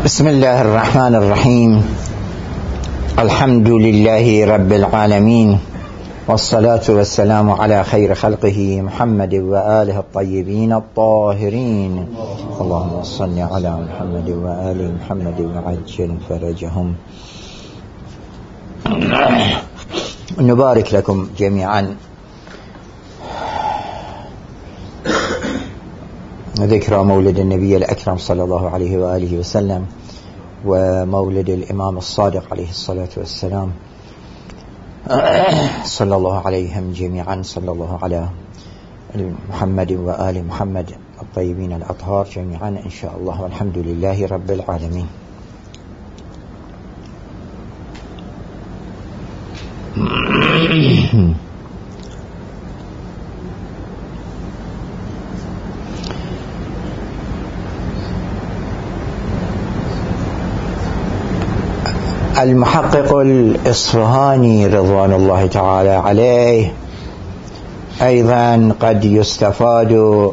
بسم الله الرحمن الرحيم. الحمد لله رب العالمين، والصلاة والسلام على خير خلقه محمد وآله الطيبين الطاهرين. اللهم صل على محمد وآل محمد وعجل فرجهم. نبارك لكم جميعا ذكرى مولد النبي الأكرم صلى الله عليه وآله وسلم، ومولد الإمام الصادق عليه الصلاة والسلام، صلى الله عليهم جميعا. صلى الله على محمد وآل محمد الطيبين الأطهار جميعا إن شاء الله، والحمد لله رب العالمين. المحقق الإصفهاني رضوان الله تعالى عليه أيضا قد يستفاد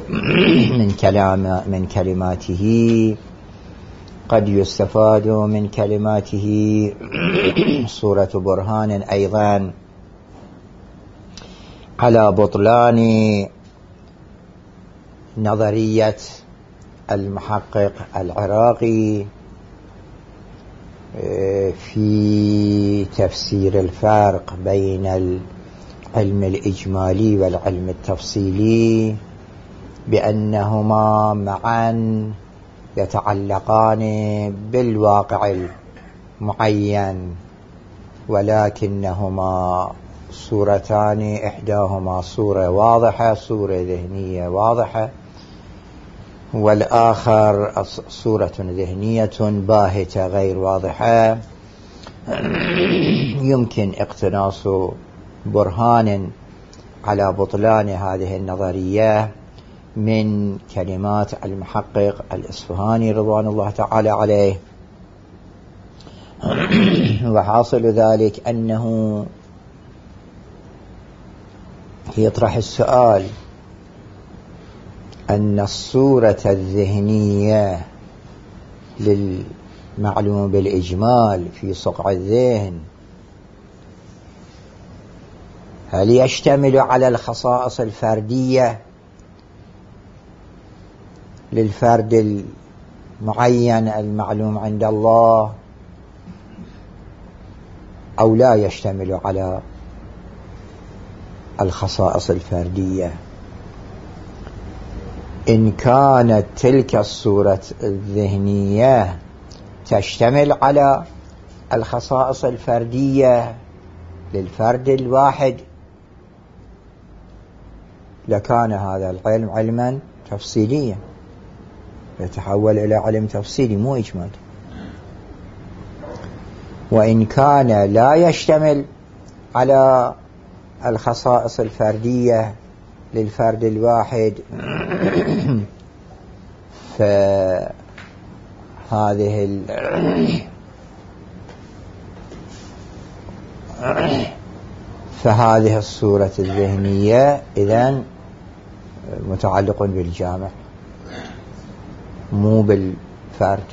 من كلماته، قد يستفاد من كلماته صورة برهان أيضا على بطلان نظرية المحقق العراقي في تفسير الفرق بين العلم الإجمالي والعلم التفصيلي، بأنهما معا يتعلقان بالواقع المعين، ولكنهما صورتان، إحداهما صورة واضحة، صورة ذهنية واضحة، والآخر صورة ذهنية باهتة غير واضحة. يمكن اقتناص برهان على بطلان هذه النظرية من كلمات المحقق الإصفهاني رضوان الله تعالى عليه. وحاصل ذلك أنه يطرح السؤال أن الصورة الذهنية للمعلوم بالإجمال في صقع الذهن هل يشتمل على الخصائص الفردية للفرد المعين المعلوم عند الله، أو لا يشتمل على الخصائص الفردية؟ إن كانت تلك الصورة الذهنية تشتمل على الخصائص الفردية للفرد الواحد لكان هذا العلم علما تفصيليا، يتحول إلى علم تفصيلي مو إجمالي. وإن كان لا يشتمل على الخصائص الفردية للفرد الواحد فهذه الصورة الذهنية إذن متعلق بالجامع مو بالفرد.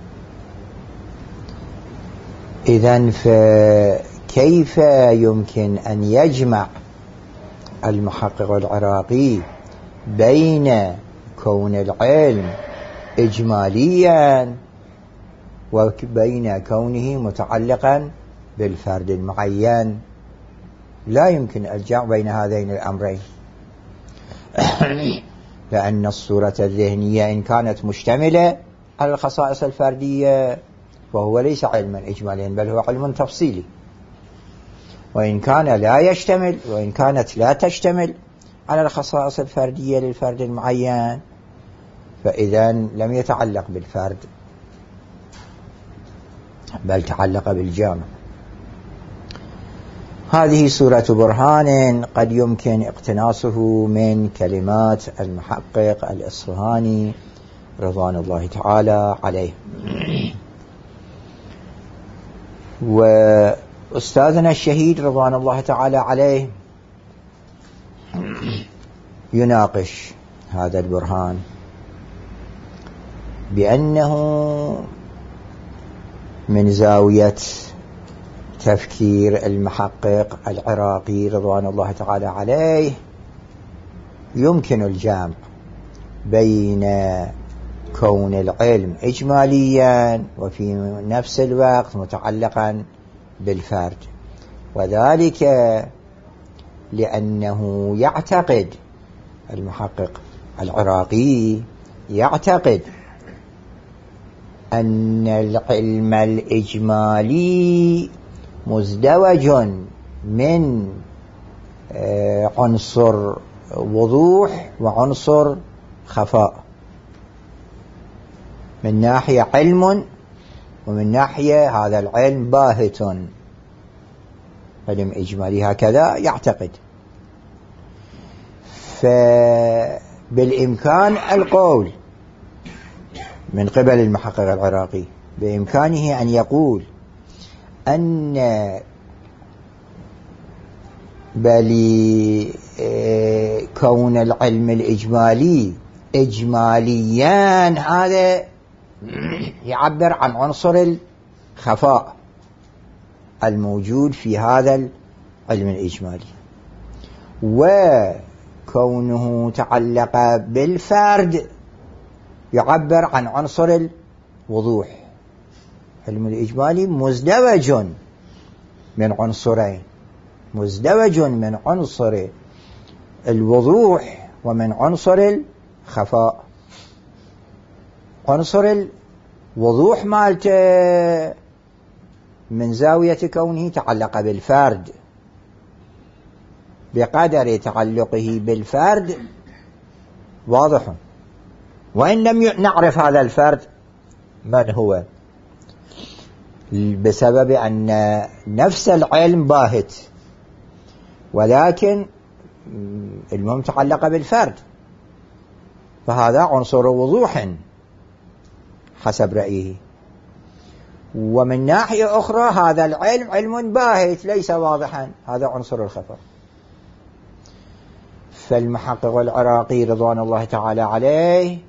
إذن فكيف يمكن أن يجمع المحقق العراقي بين كون العلم إجماليا وبين كونه متعلقا بالفرد المعين؟ لا يمكن الجمع بين هذين الأمرين، لأن الصورة الذهنية إن كانت مشتملة على الخصائص الفردية فهو ليس علما إجماليا بل هو علم تفصيلي، وإن كان لا يشتمل، وإن كانت لا تشتمل على الخصائص الفردية للفرد المعين فإذن لم يتعلق بالفرد بل تعلق بالجامع. هذه صورة برهان قد يمكن اقتناصه من كلمات المحقق الإصفهاني رضوان الله تعالى عليه. وأستاذنا الشهيد رضوان الله تعالى عليه يناقش هذا البرهان بأنه من زاوية تفكير المحقق العراقي رضوان الله تعالى عليه يمكن الجمع بين كون العلم إجماليا وفي نفس الوقت متعلقا بالفرد، وذلك لأنه يعتقد المحقق العراقي يعتقد أن العلم الإجمالي مزدوج من عنصر وضوح وعنصر خفاء، من ناحية علم ومن ناحية هذا العلم باهت، علم إجمالي هكذا يعتقد. فبالإمكان القول من قبل المحقق العراقي، بإمكانه أن يقول أن كون العلم الإجمالي إجماليا هذا يعبر عن عنصر الخفاء الموجود في هذا العلم الإجمالي، وكونه تعلق بالفرد يعبر عن عنصر الوضوح. العلم الإجمالي مزدوج من عنصرين، مزدوج من عنصر الوضوح ومن عنصر الخفاء. عنصر الوضوح مالته من زاوية كونه تعلق بالفرد، بقدر تعلقه بالفرد واضح، وإن لم نعرف هذا الفرد من هو، بسبب أن نفس العلم باهت، ولكن المهم تعلق بالفرد، فهذا عنصر وضوح حسب رأيه. ومن ناحية أخرى هذا العلم علم باهت ليس واضحا، هذا عنصر الخفاء. فالمحقق العراقي رضوان الله تعالى عليه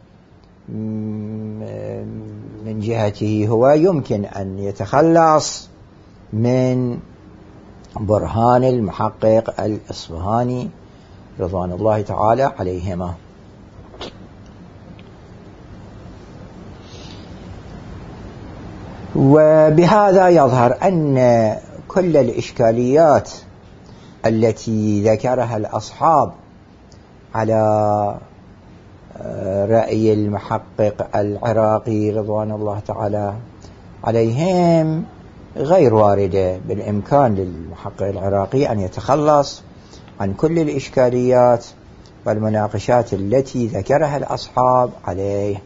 من جهته هو يمكن أن يتخلص من برهان المحقق الإصفهاني رضوان الله تعالى عليهما. وبهذا يظهر أن كل الإشكاليات التي ذكرها الأصحاب على رأي المحقق العراقي رضوان الله تعالى عليهم غير واردة. بالإمكان للمحقق العراقي أن يتخلص عن كل الإشكاليات والمناقشات التي ذكرها الأصحاب عليه.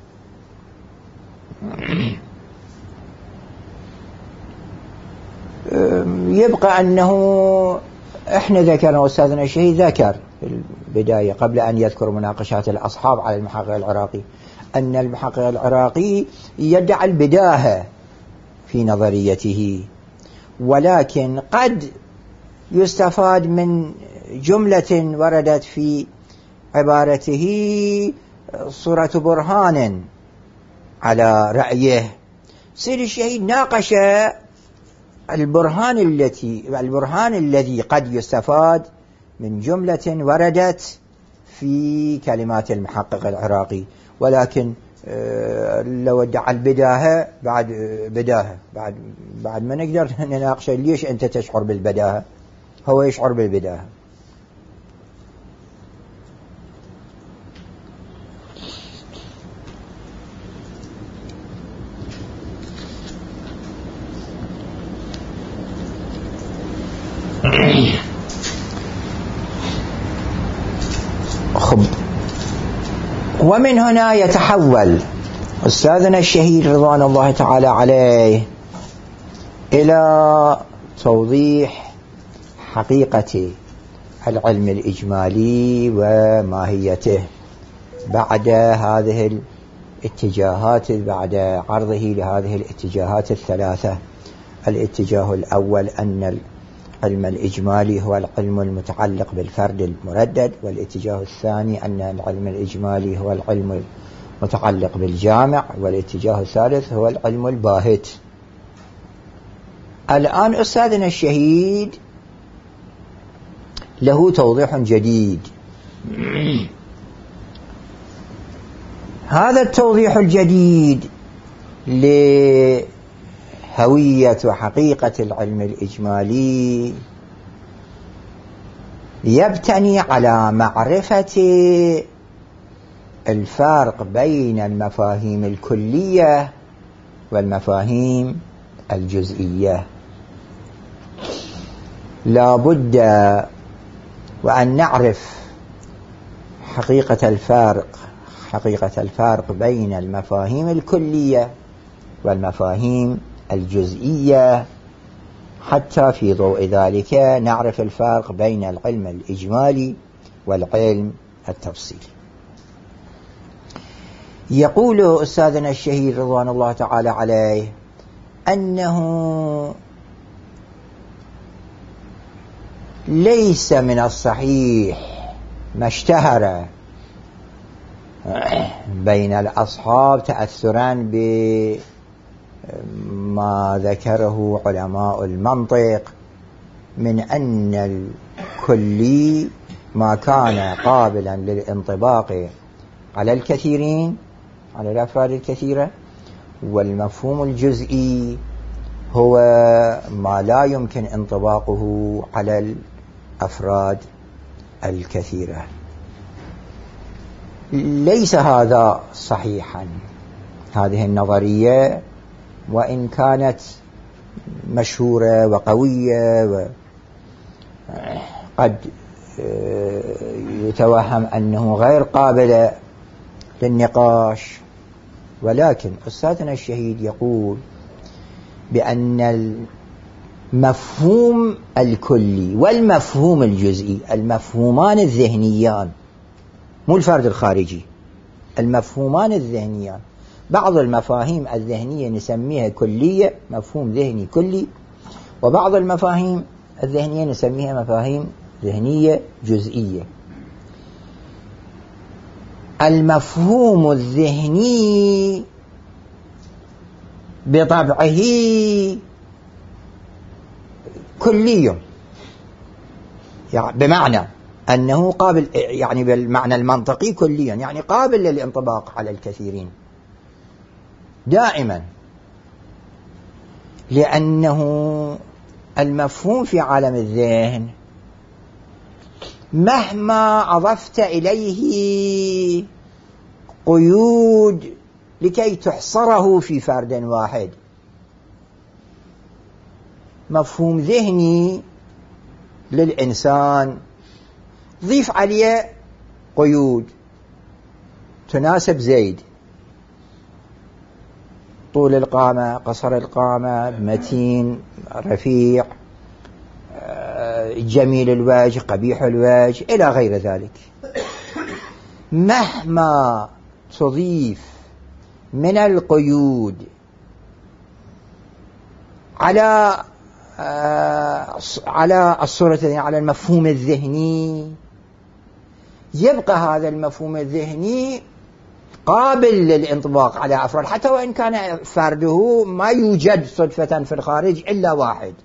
يبقى أنه إحنا ذكرنا، أستاذنا الشهيد ذكر في البداية قبل أن يذكر مناقشات الأصحاب على المحقق العراقي أن المحقق العراقي يدعي البداهة في نظريته، ولكن قد يستفاد من جملة وردت في عبارته صورة برهان على رأيه. سيد الشهيد ناقش البرهان الذي قد يستفاد من جملة وردت في كلمات المحقق العراقي، ولكن لو ادعى البداهة بعد ما نقدر نناقش ليش أنت تشعر بالبداهة، هو يشعر بالبداهة. ومن هنا يتحول أستاذنا الشهيد رضوان الله تعالى عليه إلى توضيح حقيقة العلم الإجمالي وماهيته بعد هذه الاتجاهات، بعد عرضه لهذه الاتجاهات الثلاثة. الاتجاه الأول أن العلم الإجمالي هو العلم المتعلق بالفرد المردد، والاتجاه الثاني أن العلم الإجمالي هو العلم المتعلق بالجامع، والاتجاه الثالث هو العلم الباهت. الآن أستاذنا الشهيد له توضيح جديد. هذا التوضيح الجديد لهوية وحقيقة العلم الإجمالي يبتني على معرفة الفرق بين المفاهيم الكلية والمفاهيم الجزئية. لا بد وأن نعرف حقيقة الفرق بين المفاهيم الكلية والمفاهيم الجزئية، حتى في ضوء ذلك نعرف الفرق بين العلم الإجمالي والعلم التفصيلي. يقول أستاذنا الشهيد رضوان الله تعالى عليه أنه ليس من الصحيح ما اشتهر بين الأصحاب تأثرا بما ذكره علماء المنطق من أن الكلي ما كان قابلا للانطباق على الكثيرين، على الأفراد الكثيرة، والمفهوم الجزئي هو ما لا يمكن انطباقه على الأفراد الكثيرة. ليس هذا صحيحا. هذه النظرية وإن كانت مشهورة وقوية وقد يتوهم أنه غير قابل للنقاش، ولكن أستاذنا الشهيد يقول بأن المفهوم الكلي والمفهوم الجزئي، المفهومان الذهنيان، مو الفرد الخارجي، المفهومان الذهنيان، بعض المفاهيم الذهنية نسميها كلية، مفهوم ذهني كلي، وبعض المفاهيم الذهنية نسميها مفاهيم ذهنية جزئية. المفهوم الذهني بطبعه كلي، يعني بمعنى أنه قابل، يعني بالمعنى المنطقي كليا، يعني قابل للانطباق على الكثيرين دائما، لأنه المفهوم في عالم الذهن مهما أضفت إليه قيود لكي تحصره في فرد واحد، مفهوم ذهني للإنسان ضيف عليه قيود تناسب زيد، طول القامة، قصر القامة، متين، رفيع، جميل الوجه، قبيح الوجه، إلى غير ذلك. مهما تضيف من القيود على الصورة، على المفهوم الذهني، يبقى هذا المفهوم الذهني قابل للانطباق على أفراد، حتى وإن كان فرده ما يوجد صدفة في الخارج إلا واحد،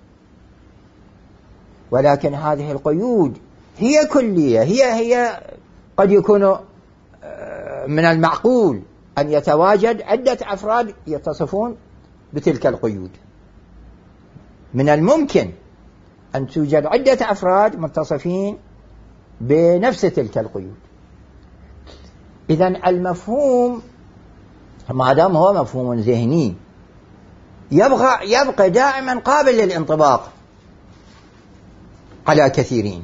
ولكن هذه القيود هي كلية، هي قد يكون من المعقول أن يتواجد عدة أفراد يتصفون بتلك القيود، من الممكن أن توجد عدة أفراد متصفين بنفس تلك القيود. إذن المفهوم ما دام هو مفهوم ذهني يبقى دائما قابل للانطباق على كثيرين.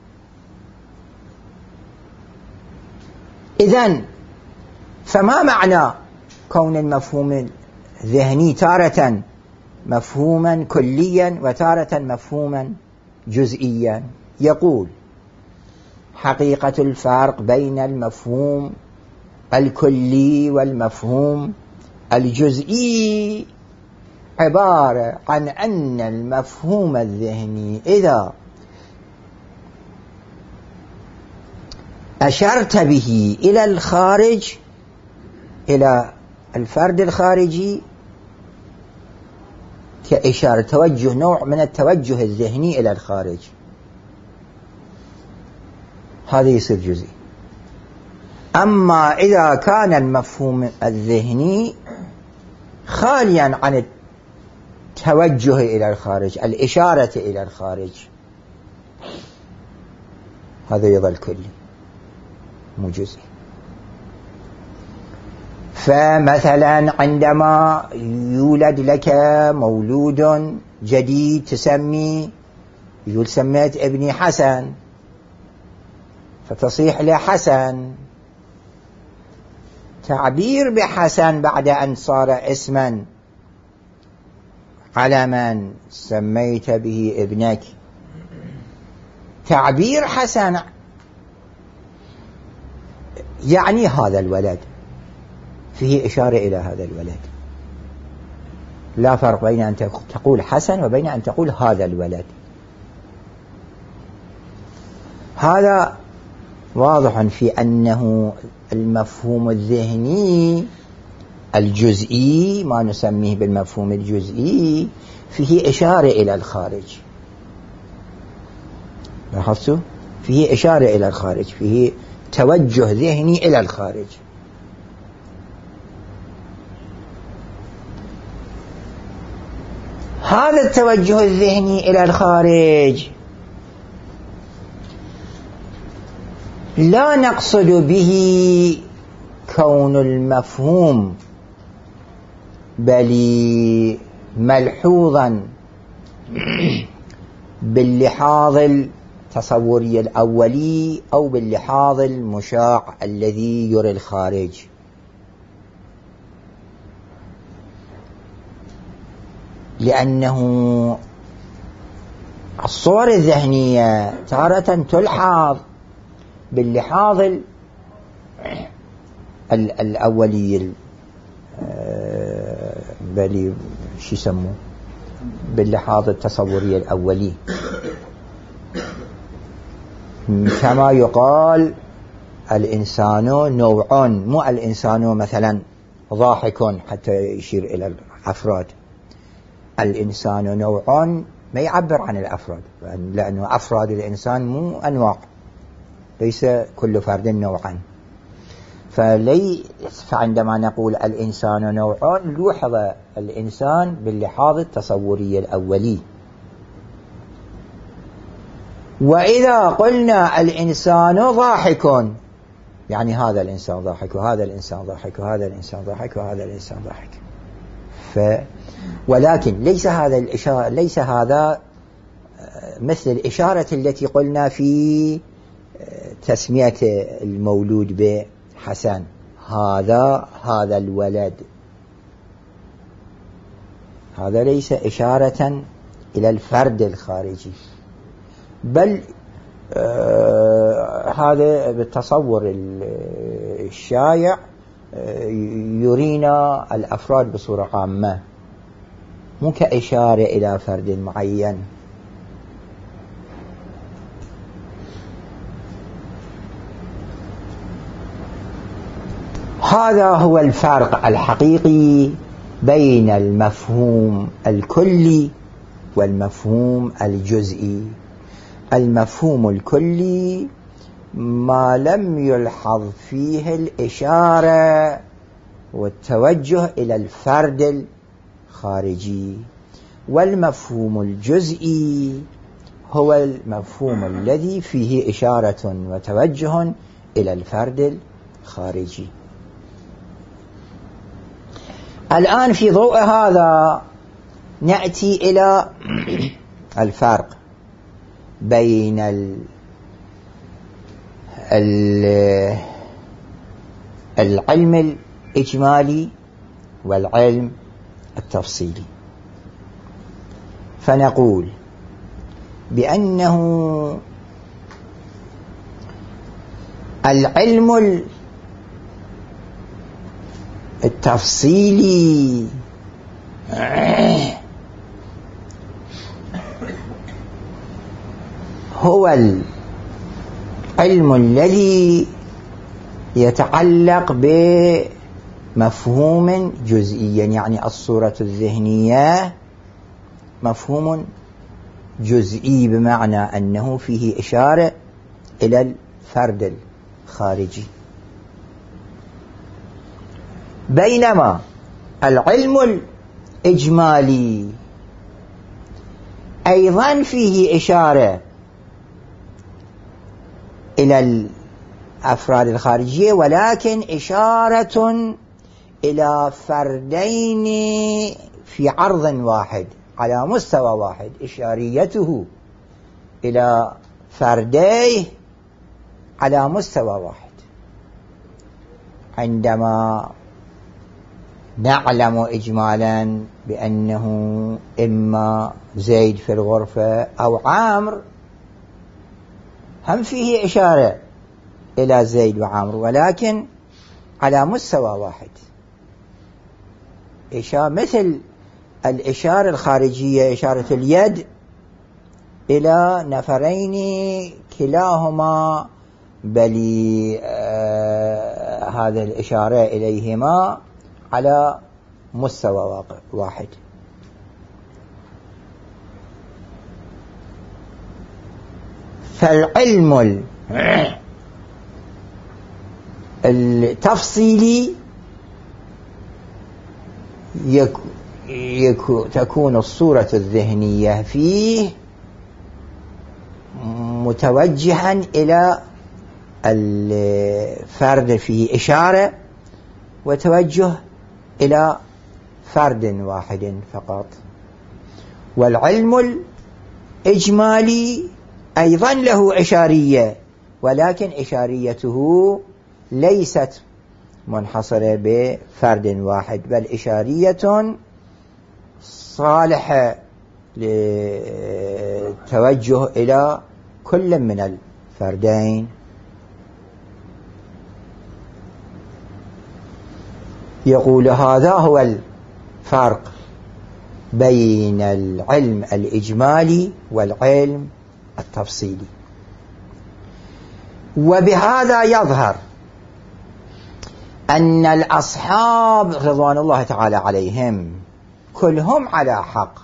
إذن فما معنى كون المفهوم الذهني تارة مفهوما كليا وتارة مفهوما جزئيا؟ يقول حقيقة الفرق بين المفهوم الكلي والمفهوم الجزئي عبارة عن أن المفهوم الذهني إذا أشرت به إلى الخارج، إلى الفرد الخارجي، كإشارة توجه، نوع من التوجه الذهني إلى الخارج، هذا يصير جزئي. أما إذا كان المفهوم الذهني خاليا عن التوجه إلى الخارج، الإشارة إلى الخارج، هذا يظل كلي مو جزئي. فمثلا عندما يولد لك مولود جديد تسمي، يقول سميت ابني حسن، فتصيح له حسن، تعبير بحسن بعد أن صار اسما علما سميت به ابنك، تعبير حسن يعني هذا الولد، فيه إشارة إلى هذا الولد. لا فرق بين أن تقول حسن وبين أن تقول هذا الولد. هذا واضح في أنه المفهوم الذهني الجزئي، ما نسميه بالمفهوم الجزئي، فيه إشارة إلى الخارج. لاحظتوا؟ فيه إشارة إلى الخارج، فيه توجه ذهني إلى الخارج. هذا التوجه الذهني إلى الخارج لا نقصد به كون المفهوم، بل ملحوظا باللحاظ التصوري الأولي أو باللحاظ المشاع الذي يرى الخارج. لأنه الصور الذهنية تارة تلحظ باللحاظ الأولي، بل شو يسموه، باللحاظ التصوري الأولي، كما يقال الإنسان نوع، مو الإنسان مثلا ضاحك حتى يشير إلى الأفراد. الإنسان نوع ما يعبر عن الأفراد، لأنه أفراد الإنسان مو أنواع، ليس كل فرد نوعا. فعندما نقول الإنسان نوع نلوحظ الإنسان باللحاظ التصوري الأولي. وإذا قلنا الإنسان ضاحك يعني هذا الإنسان ضاحك وهذا الإنسان ضاحك وهذا الإنسان ضاحك وهذا الإنسان ضاحك. ولكن ليس هذا مثل الإشارة التي قلنا في تسمية المولود بحسن، هذا الولد، هذا ليس إشارة إلى الفرد الخارجي، بل هذا بالتصور الشائع يرينا الأفراد بصورة عامة، مو كإشارة إلى فرد معين. هذا هو الفرق الحقيقي بين المفهوم الكلي والمفهوم الجزئي. المفهوم الكلي ما لم يلحظ فيه الإشارة والتوجه إلى الفرد الخارجي، والمفهوم الجزئي هو المفهوم الذي فيه إشارة وتوجه إلى الفرد الخارجي. الآن في ضوء هذا نأتي إلى الفرق بين العلم الإجمالي والعلم التفصيلي. فنقول بأنه العلم التفصيلي هو العلم الذي يتعلق بمفهوم جزئي، يعني الصورة الذهنية مفهوم جزئي بمعنى أنه فيه إشارة إلى الفرد الخارجي، بينما العلم الإجمالي أيضا فيه إشارة إلى الأفراد الخارجية، ولكن إشارة إلى فردين في عرض واحد على مستوى واحد، إشاريته إلى فرديه على مستوى واحد. عندما نعلم إجمالا بأنه إما زيد في الغرفة أو عامر، هم فيه إشارة إلى زيد وعامر ولكن على مستوى واحد، مثل الإشارة الخارجية، إشارة اليد إلى نفرين كلاهما بل هذه الإشارة إليهما على مستوى واحد. فالعلم التفصيلي تكون الصورة الذهنية فيه متوجها إلى الفرد، فيه إشارة وتوجه إلى فرد واحد فقط. والعلم الإجمالي أيضا له إشارية، ولكن إشاريته ليست منحصرة بفرد واحد، بل إشارية صالحة للتوجه إلى كل من الفردين. يقول هذا هو الفرق بين العلم الإجمالي والعلم التفصيلي. وبهذا يظهر أن الأصحاب رضوان الله تعالى عليهم كلهم على حق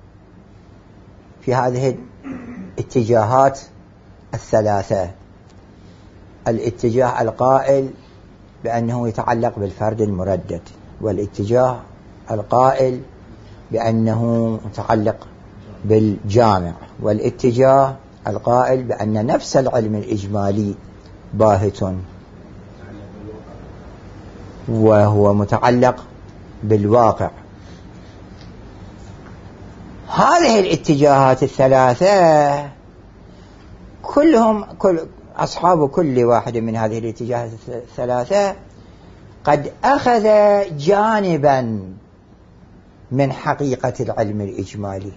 في هذه الاتجاهات الثلاثة: الاتجاه القائل بأنه يتعلق بالفرد المردد، والاتجاه القائل بأنه متعلق بالجامع، والاتجاه القائل بأن نفس العلم الإجمالي باهت وهو متعلق بالواقع. هذه الاتجاهات الثلاثة كل أصحاب كل واحد من هذه الاتجاهات الثلاثة قد أخذ جانبا من حقيقة العلم الإجمالي.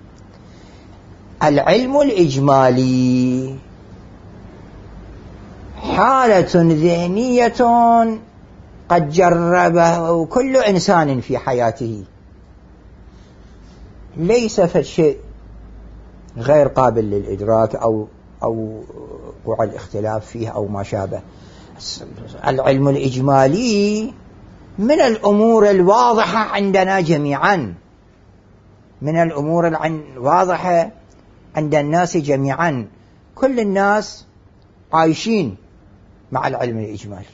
العلم الإجمالي حالة ذهنية قد جربه كل إنسان في حياته، ليس فشيء غير قابل للإدراك أو وقوع الاختلاف فيه أو ما شابه. العلم الإجمالي من الأمور الواضحة عندنا جميعا، من الأمور الواضحة عند الناس جميعا، كل الناس عايشين مع العلم الإجمالي.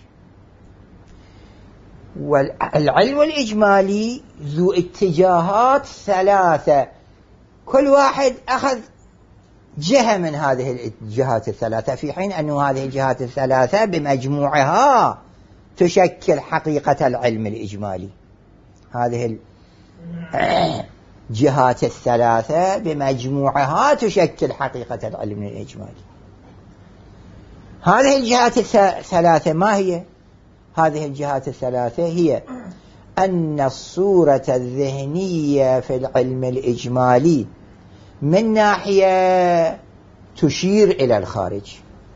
والعلم الإجمالي ذو اتجاهات ثلاثة، كل واحد أخذ جهة من هذه الجهات الثلاثة، في حين أن هذه الجهات الثلاثة بمجموعها تشكل حقيقة العلم الإجمالي. هذه الجهات الثلاثة بمجموعها تشكل حقيقة العلم الإجمالي. هذه الجهات الثلاثة ما هي؟ هذه الجهات الثلاثة هي أن الصورة الذهنية في العلم الإجمالي من ناحية تشير إلى الخارج،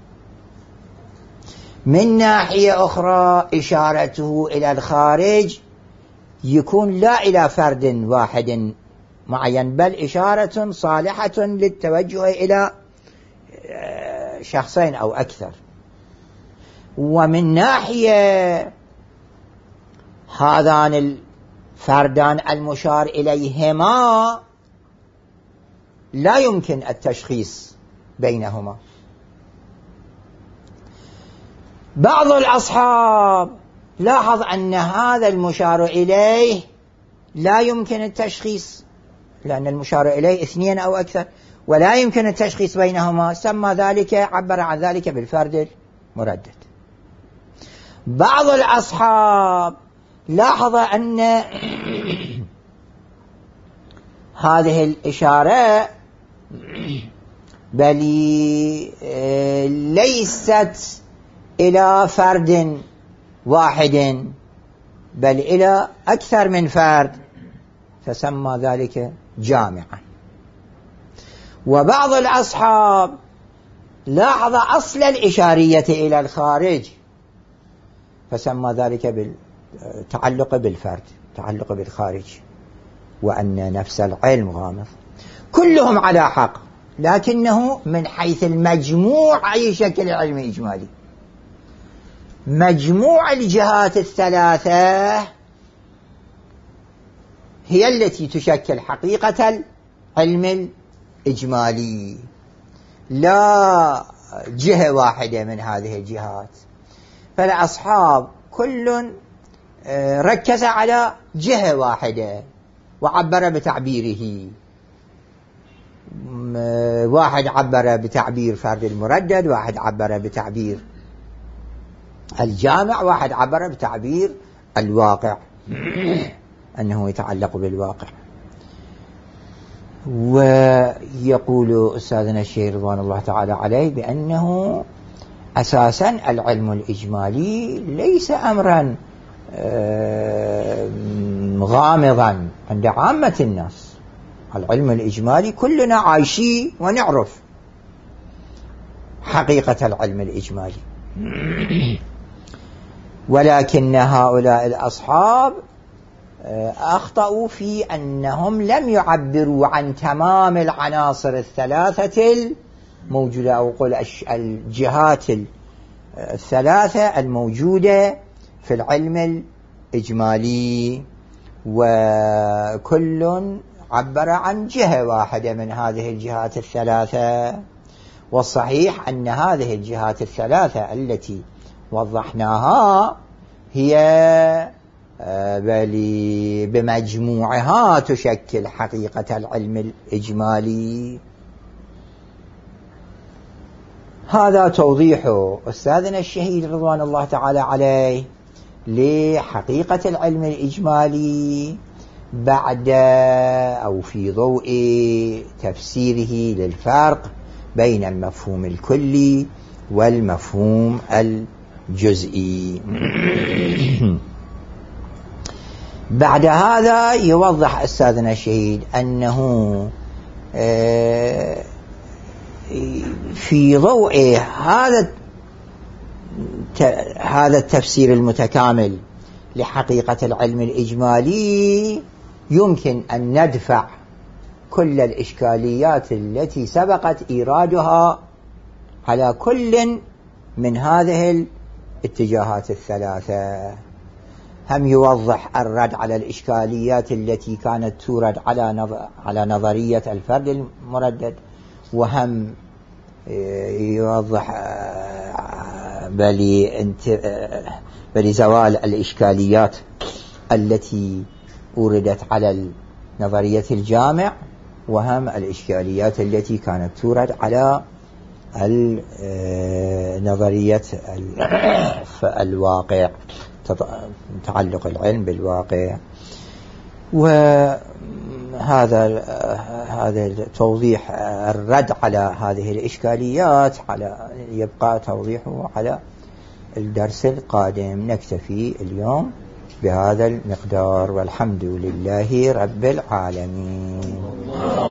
من ناحية أخرى إشارته إلى الخارج يكون لا إلى فرد واحد معين، بل إشارة صالحة للتوجه إلى شخصين أو أكثر. ومن ناحية هذان الفردان المشار إليهما لا يمكن التشخيص بينهما. بعض الأصحاب لاحظ أن هذا المشار إليه لا يمكن التشخيص، لأن المشار إليه 2 أو أكثر، ولا يمكن التشخيص بينهما، سمى ذلك، عبر عن ذلك بالفرد المردد. بعض الأصحاب لاحظ أن هذه الإشارة بل ليست إلى فرد واحد بل إلى أكثر من فرد، فسمى ذلك جامعا. وبعض الأصحاب لاحظ أصل الإشارية إلى الخارج، فسمى ذلك بالتعلق بالفرد، تعلق بالخارج، وأن نفس العلم غامض. كلهم على حق، لكنه من حيث المجموع أي شكل علم إجمالي. مجموع الجهات الثلاثة هي التي تشكل حقيقة العلم الإجمالي، لا جهة واحدة من هذه الجهات. فالأصحاب كل ركز على جهة واحدة وعبر بتعبيره. واحد عبر بتعبير فرد المردد، واحد عبر بتعبير الجامع، واحد عبر بتعبير الواقع أنه يتعلق بالواقع. ويقول أستاذنا الشيخ رضوان الله تعالى عليه بأنه أساسا العلم الإجمالي ليس أمرا غامضا عند عامة الناس. العلم الإجمالي كلنا عايشين ونعرف حقيقة العلم الإجمالي، ولكن هؤلاء الأصحاب أخطأوا في أنهم لم يعبروا عن تمام العناصر الثلاثة الموجودة، أو قل الجهات الثلاثة الموجودة في العلم الإجمالي، وكل عبر عن جهة واحدة من هذه الجهات الثلاثة. والصحيح أن هذه الجهات الثلاثة التي وضحناها هي بل بمجموعها تشكل حقيقة العلم الإجمالي. هذا توضيح أستاذنا الشهيد رضوان الله تعالى عليه لحقيقة العلم الإجمالي بعد أو في ضوء تفسيره للفرق بين المفهوم الكلي والمفهوم الجزئي. بعد هذا يوضح أستاذنا الشهيد أنه في ضوء هذا التفسير المتكامل لحقيقة العلم الإجمالي يمكن أن ندفع كل الإشكاليات التي سبقت إيرادها على كل من هذه الاتجاهات الثلاثة. هم يوضح الرد على الإشكاليات التي كانت تورد على نظرية الفرد المردد، وهم يوضح بلزوال الإشكاليات التي أوردت على نظرية الجامع، وهم الإشكاليات التي كانت تورد على نظرية الواقع، تعلق العلم بالواقع. وهذا توضيح الرد على هذه الإشكاليات يبقى توضيحه على الدرس القادم. نكتفي اليوم بهذا المقدار، والحمد لله رب العالمين.